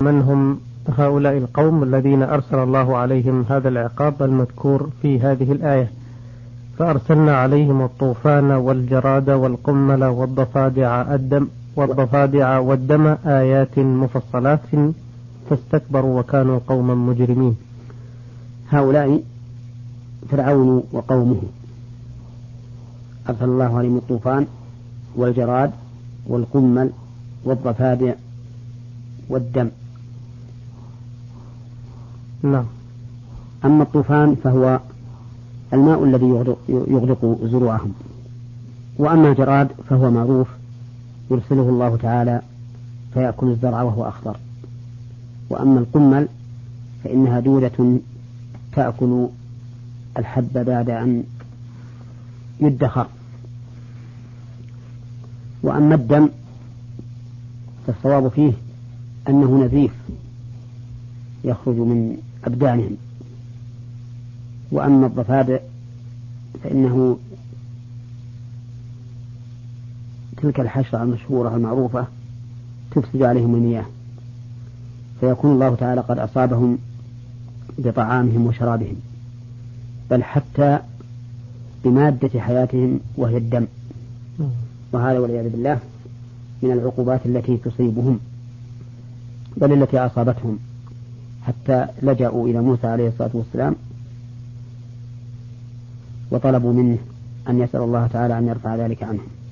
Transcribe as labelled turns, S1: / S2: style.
S1: من هم هؤلاء القوم الذين أرسل الله عليهم هذا العقاب المذكور في هذه الآية؟ فأرسلنا عليهم الطوفان والجراد والقمل والضفادع والدم آيات مفصلات فاستكبروا وكانوا قوما مجرمين.
S2: هؤلاء فرعون وقومه أرسل الله عليهم الطوفان والجراد والقمل والضفادع والدم.
S1: نعم.
S2: أما الطوفان فهو الماء الذي يغرق زروعهم، وأما الجراد فهو معروف يرسله الله تعالى فيأكل الزرع وهو أخضر، وأما القمل فإنها دودة تأكل الحب بعد أن يدخر. وأما الدم فالصواب فيه أنه نزيف يخرج من أبدانهم. وأما الضفادع فإنه تلك الحشرة المشهورة المعروفة تفسد عليهم المياه، فيكون الله تعالى قد أصابهم بطعامهم وشرابهم، بل حتى بمادة حياتهم وهي الدم، وهذا والعياذ بالله من العقوبات التي تصيبهم بل التي أصابتهم، حتى لجأوا إلى موسى عليه الصلاة والسلام وطلبوا منه أن يسأل الله تعالى أن يرفع ذلك عنهم.